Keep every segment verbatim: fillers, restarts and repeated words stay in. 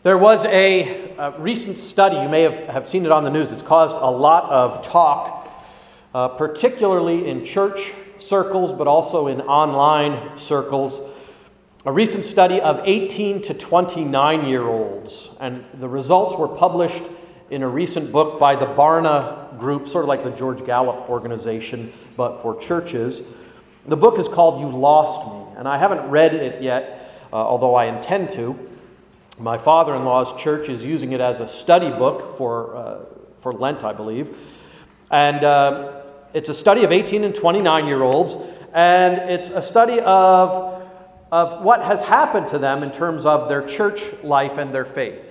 There was a, a recent study, you may have, have seen it on the news, it's caused a lot of talk, uh, particularly in church circles, but also in online circles. A recent study of eighteen to twenty-nine-year-olds, and the results were published in a recent book by the Barna Group, sort of like the George Gallup organization, but for churches. The book is called You Lost Me, and I haven't read it yet, uh, although I intend to. My father-in-law's church is using it as a study book for uh, for Lent, I believe. And uh, it's a study of eighteen and twenty-nine-year-olds, and it's a study of of what has happened to them in terms of their church life and their faith.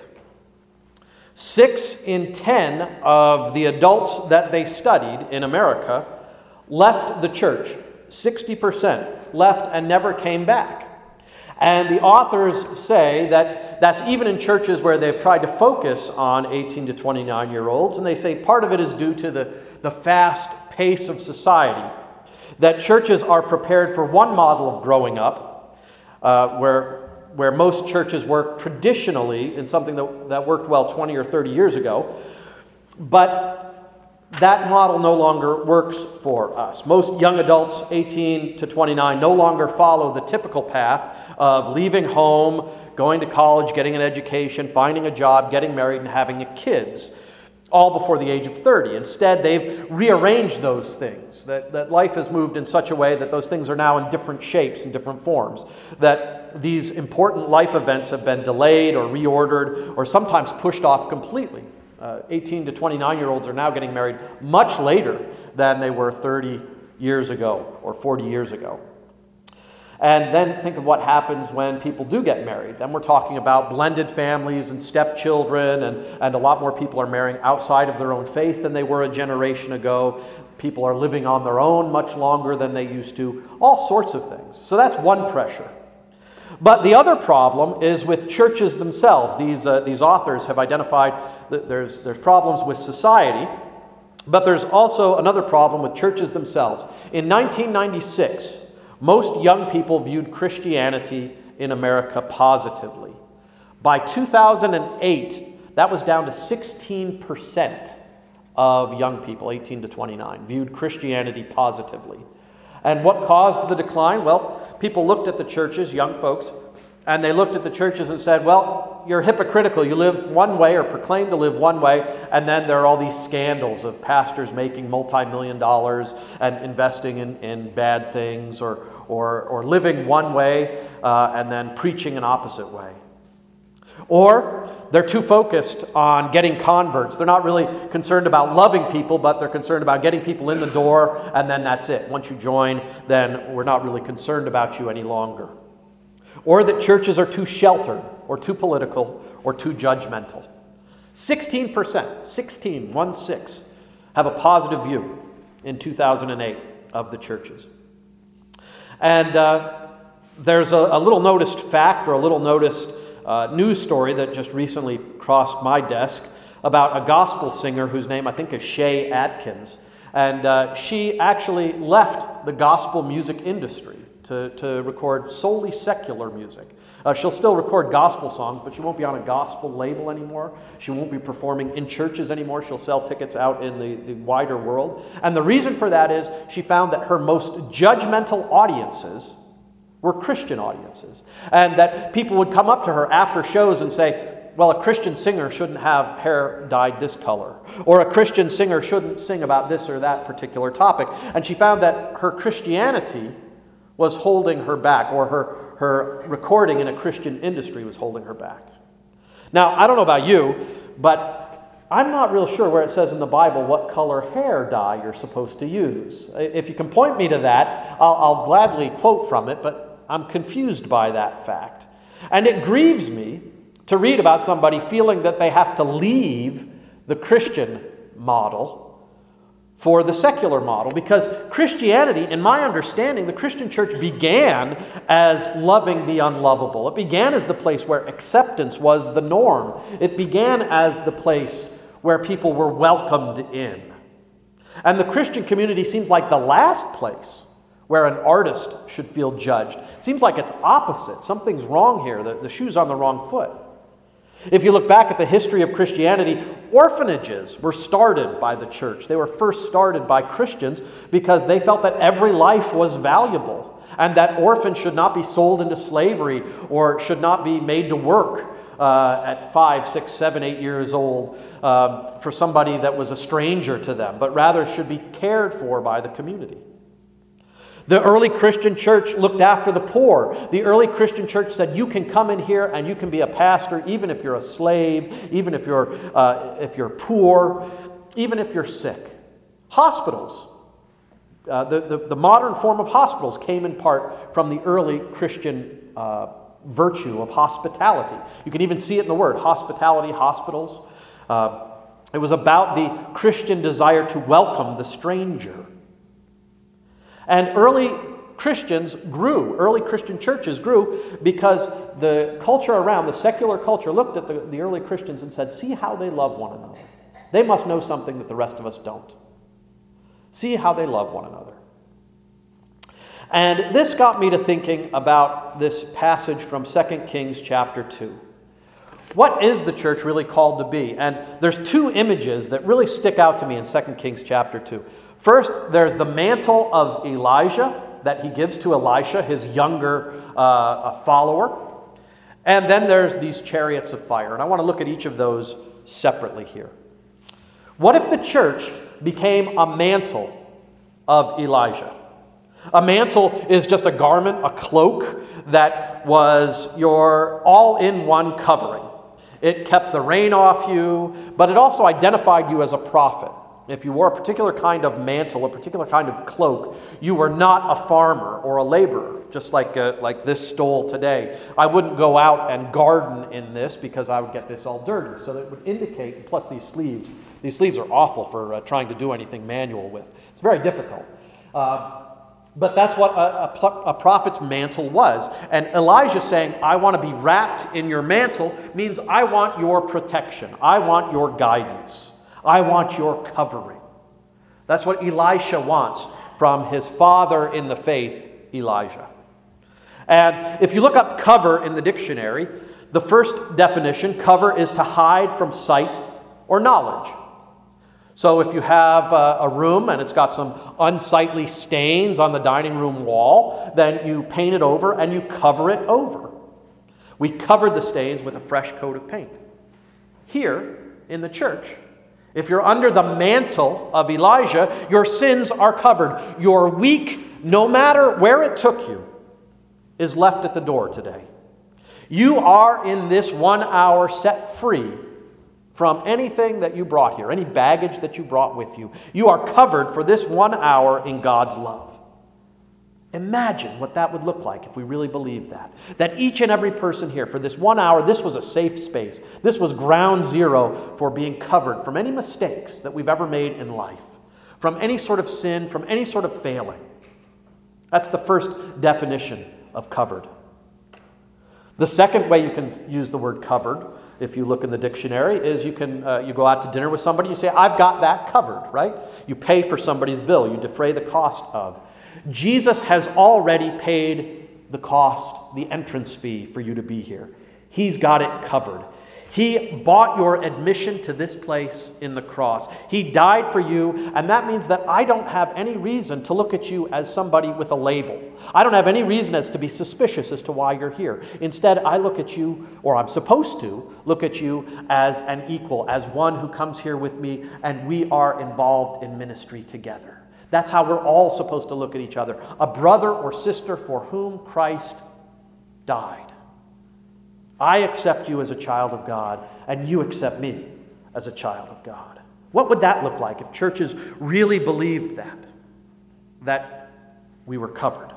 Six in ten of the adults that they studied in America left the church. sixty percent left and never came back. And the authors say that that's even in churches where they've tried to focus on eighteen to twenty-nine-year-olds, and they say part of it is due to the, the fast pace of society, that churches are prepared for one model of growing up, Uh, where where most churches work traditionally in something that, that worked well twenty or thirty years ago. But that model no longer works for us. Most young adults, eighteen to twenty-nine, no longer follow the typical path of leaving home, going to college, getting an education, finding a job, getting married, and having kids, all before the age of thirty. Instead, they've rearranged those things, that, that life has moved in such a way that those things are now in different shapes and different forms, that these important life events have been delayed or reordered or sometimes pushed off completely. Uh, eighteen to twenty-nine-year-olds are now getting married much later than they were thirty years ago or forty years ago. And then think of what happens when people do get married. Then we're talking about blended families and stepchildren, and, and a lot more people are marrying outside of their own faith than they were a generation ago. People are living on their own much longer than they used to. All sorts of things. So that's one pressure. But the other problem is with churches themselves. These, uh, these authors have identified that there's, there's problems with society, but there's also another problem with churches themselves. In nineteen ninety-six, most young people viewed Christianity in America positively. By two thousand eight, that was down to sixteen percent of young people, eighteen to twenty-nine, viewed Christianity positively. And what caused the decline? Well, people looked at the churches, young folks, and they looked at the churches and said, well, you're hypocritical. You live one way or proclaim to live one way, and then there are all these scandals of pastors making multi-million dollars and investing in, in bad things, or Or, or living one way uh, and then preaching an opposite way. Or they're too focused on getting converts. They're not really concerned about loving people, but they're concerned about getting people in the door, and then that's it. Once you join, then we're not really concerned about you any longer. Or that churches are too sheltered, or too political, or too judgmental. sixteen percent, sixteen, one six, have a positive view in two thousand eight of the churches. And uh, there's a, a little noticed fact or a little noticed uh, news story that just recently crossed my desk about a gospel singer whose name I think is Shay Atkins. And uh, she actually left the gospel music industry to, to record solely secular music. Uh, she'll still record gospel songs, but she won't be on a gospel label anymore. She won't be performing in churches anymore. She'll sell tickets out in the, the wider world. And the reason for that is she found that her most judgmental audiences were Christian audiences. And that people would come up to her after shows and say, well, a Christian singer shouldn't have hair dyed this color, or a Christian singer shouldn't sing about this or that particular topic. And she found that her Christianity was holding her back, or her Her recording in a Christian industry was holding her back. Now, I don't know about you, but I'm not real sure where it says in the Bible what color hair dye you're supposed to use. If you can point me to that, I'll, I'll gladly quote from it, but I'm confused by that fact. And it grieves me to read about somebody feeling that they have to leave the Christian model for the secular model, because Christianity, in my understanding, the Christian church began as loving the unlovable. It began as the place where acceptance was the norm. It began as the place where people were welcomed in. And the Christian community seems like the last place where an artist should feel judged. It seems like it's opposite. Something's wrong here. The, the shoe's on the wrong foot. If you look back at the history of Christianity, orphanages were started by the church. They were first started by Christians because they felt that every life was valuable and that orphans should not be sold into slavery or should not be made to work uh, at five, six, seven, eight years old uh, for somebody that was a stranger to them, but rather should be cared for by the community. The early Christian church looked after the poor. The early Christian church said, you can come in here and you can be a pastor even if you're a slave, even if you're, uh, if you're poor, even if you're sick. Hospitals. Uh, the, the, the modern form of hospitals came in part from the early Christian uh, virtue of hospitality. You can even see it in the word, hospitality, hospitals. Uh, it was about the Christian desire to welcome the stranger. And early Christians grew, early Christian churches grew because the culture around, the secular culture, looked at the, the early Christians and said, see how they love one another. They must know something that the rest of us don't. See how they love one another. And this got me to thinking about this passage from Second Kings chapter two. What is the church really called to be? And there's two images that really stick out to me in Second Kings chapter two. First, there's the mantle of Elijah that he gives to Elisha, his younger uh, follower. And then there's these chariots of fire. And I want to look at each of those separately here. What if the church became a mantle of Elijah? A mantle is just a garment, a cloak, that was your all-in-one covering. It kept the rain off you, but it also identified you as a prophet. If you wore a particular kind of mantle, a particular kind of cloak, you were not a farmer or a laborer, just like uh, like this stole today. I wouldn't go out and garden in this because I would get this all dirty. So that would indicate, plus these sleeves, these sleeves are awful for uh, trying to do anything manual with. It's very difficult. Uh, but that's what a, a, a prophet's mantle was. And Elijah saying, I want to be wrapped in your mantle, means I want your protection. I want your guidance. I want your covering. That's what Elisha wants from his father in the faith, Elijah. And if you look up cover in the dictionary, the first definition, cover, is to hide from sight or knowledge. So if you have a, a room and it's got some unsightly stains on the dining room wall, then you paint it over and you cover it over. We covered the stains with a fresh coat of paint. Here in the church, if you're under the mantle of Elijah, your sins are covered. Your week, no matter where it took you, is left at the door today. You are in this one hour set free from anything that you brought here, any baggage that you brought with you. You are covered for this one hour in God's love. Imagine what that would look like if we really believed that. That each and every person here, for this one hour, this was a safe space. This was ground zero for being covered from any mistakes that we've ever made in life, from any sort of sin, from any sort of failing. That's the first definition of covered. The second way you can use the word covered, if you look in the dictionary, is you can uh, you go out to dinner with somebody, you say, I've got that covered, right? You pay for somebody's bill, you defray the cost of. Jesus has already paid the cost, the entrance fee for you to be here. He's got it covered. He bought your admission to this place in the cross. He died for you, and that means that I don't have any reason to look at you as somebody with a label. I don't have any reason as to be suspicious as to why you're here. Instead, I look at you, or I'm supposed to look at you as an equal, as one who comes here with me, and we are involved in ministry together. That's how we're all supposed to look at each other. A brother or sister for whom Christ died. I accept you as a child of God, and you accept me as a child of God. What would that look like if churches really believed that? That we were covered.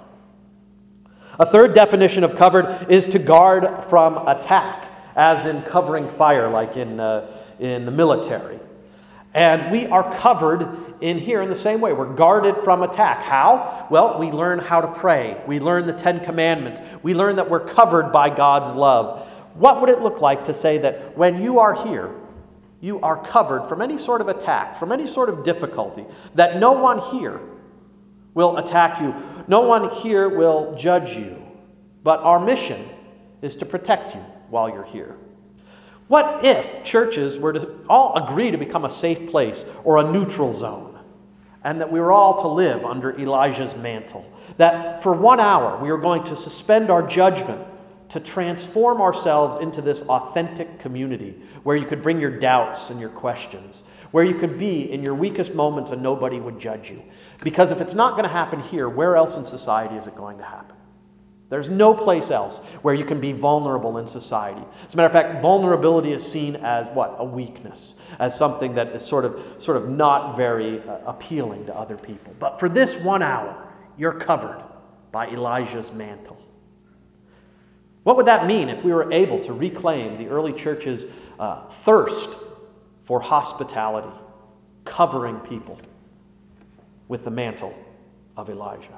A third definition of covered is to guard from attack, as in covering fire, like in, uh, in the military. And we are covered in here in the same way. We're guarded from attack. How? Well, we learn how to pray. We learn the Ten Commandments. We learn that we're covered by God's love. What would it look like to say that when you are here, you are covered from any sort of attack, from any sort of difficulty, that no one here will attack you, no one here will judge you, but our mission is to protect you while you're here. What if churches were to all agree to become a safe place or a neutral zone, and that we were all to live under Elijah's mantle? That for one hour we are going to suspend our judgment to transform ourselves into this authentic community where you could bring your doubts and your questions, where you could be in your weakest moments and nobody would judge you. Because if it's not going to happen here, where else in society is it going to happen? There's no place else where you can be vulnerable in society. As a matter of fact, vulnerability is seen as what? A weakness, as something that is sort of, sort of not very uh, appealing to other people. But for this one hour, you're covered by Elijah's mantle. What would that mean if we were able to reclaim the early church's uh, thirst for hospitality, covering people with the mantle of Elijah?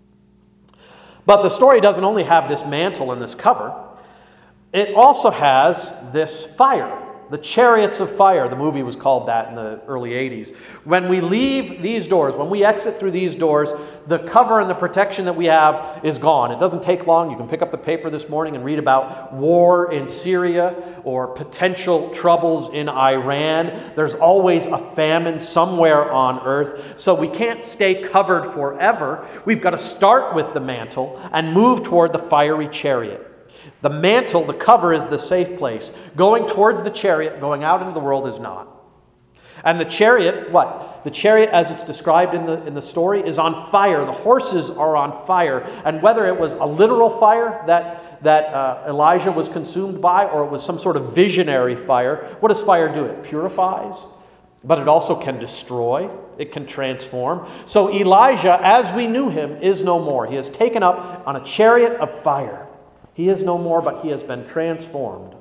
But the story doesn't only have this mantle and this cover. It also has this fire. The Chariots of Fire. The movie was called that in the early eighties. When we leave these doors, when we exit through these doors, the cover and the protection that we have is gone. It doesn't take long. You can pick up the paper this morning and read about war in Syria or potential troubles in Iran. There's always a famine somewhere on earth. So we can't stay covered forever. We've got to start with the mantle and move toward the fiery chariot. The mantle, the cover, is the safe place. Going towards the chariot, going out into the world, is not. And the chariot, what? The chariot, as it's described in the, in the story, is on fire. The horses are on fire. And whether it was a literal fire that, that uh, Elijah was consumed by, or it was some sort of visionary fire, what does fire do? It purifies, but it also can destroy. It can transform. So Elijah, as we knew him, is no more. He is taken up on a chariot of fire. He is no more, but he has been transformed.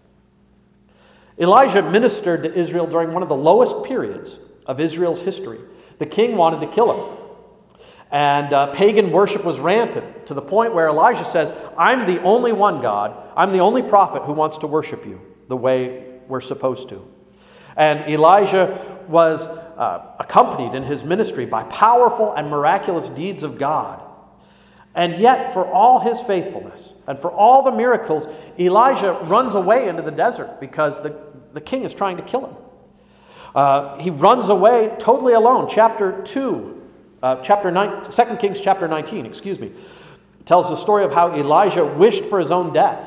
Elijah ministered to Israel during one of the lowest periods of Israel's history. The king wanted to kill him. And uh, pagan worship was rampant to the point where Elijah says, I'm the only one, God. I'm the only prophet who wants to worship you the way we're supposed to. And Elijah was uh, accompanied in his ministry by powerful and miraculous deeds of God. And yet, for all his faithfulness and for all the miracles, Elijah runs away into the desert because the, the king is trying to kill him. Uh, he runs away totally alone. Chapter two, uh, chapter nine, Second Kings chapter nineteen, excuse me, tells the story of how Elijah wished for his own death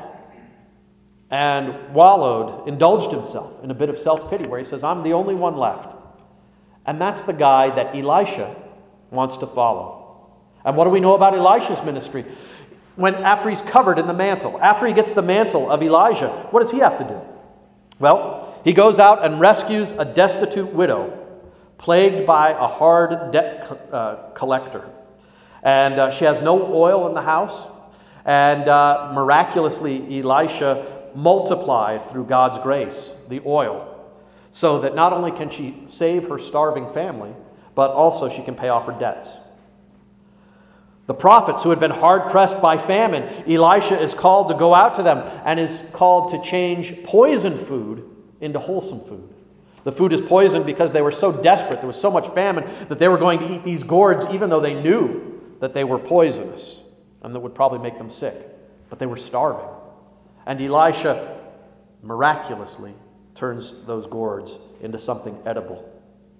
and wallowed, indulged himself in a bit of self-pity where he says, I'm the only one left. And that's the guy that Elisha wants to follow. And what do we know about Elisha's ministry? When after he's covered in the mantle, after he gets the mantle of Elijah, what does he have to do? Well, he goes out and rescues a destitute widow, plagued by a hard debt uh, collector. And uh, she has no oil in the house. And uh, miraculously, Elisha multiplies through God's grace the oil, so that not only can she save her starving family, but also she can pay off her debts. The prophets who had been hard-pressed by famine, Elisha is called to go out to them and is called to change poison food into wholesome food. The food is poisoned because they were so desperate, there was so much famine, that they were going to eat these gourds even though they knew that they were poisonous and that would probably make them sick. But they were starving. And Elisha miraculously turns those gourds into something edible.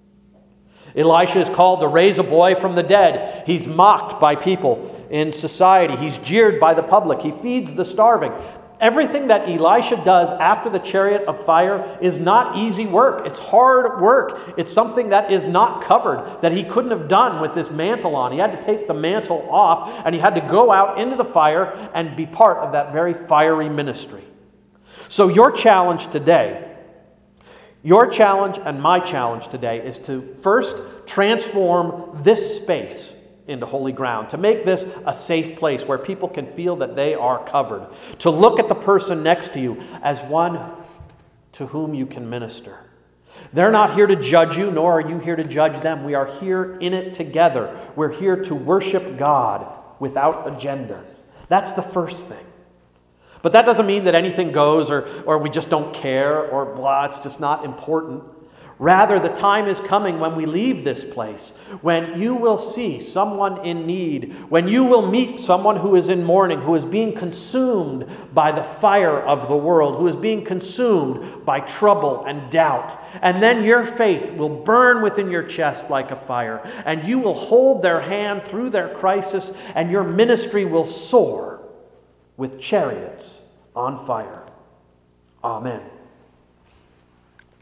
Elisha is called to raise a boy from the dead. He's mocked by people in society. He's jeered by the public. He feeds the starving. Everything that Elisha does after the chariot of fire is not easy work. It's hard work. It's something that is not covered, that he couldn't have done with this mantle on. He had to take the mantle off, and he had to go out into the fire and be part of that very fiery ministry. So your challenge today Your challenge and my challenge today is to first transform this space into holy ground, to make this a safe place where people can feel that they are covered, to look at the person next to you as one to whom you can minister. They're not here to judge you, nor are you here to judge them. We are here in it together. We're here to worship God without agendas. That's the first thing. But that doesn't mean that anything goes, or, or we just don't care, or blah, it's just not important. Rather, the time is coming when we leave this place, when you will see someone in need, when you will meet someone who is in mourning, who is being consumed by the fire of the world, who is being consumed by trouble and doubt. And then your faith will burn within your chest like a fire, and you will hold their hand through their crisis, and your ministry will soar with chariots on fire. Amen.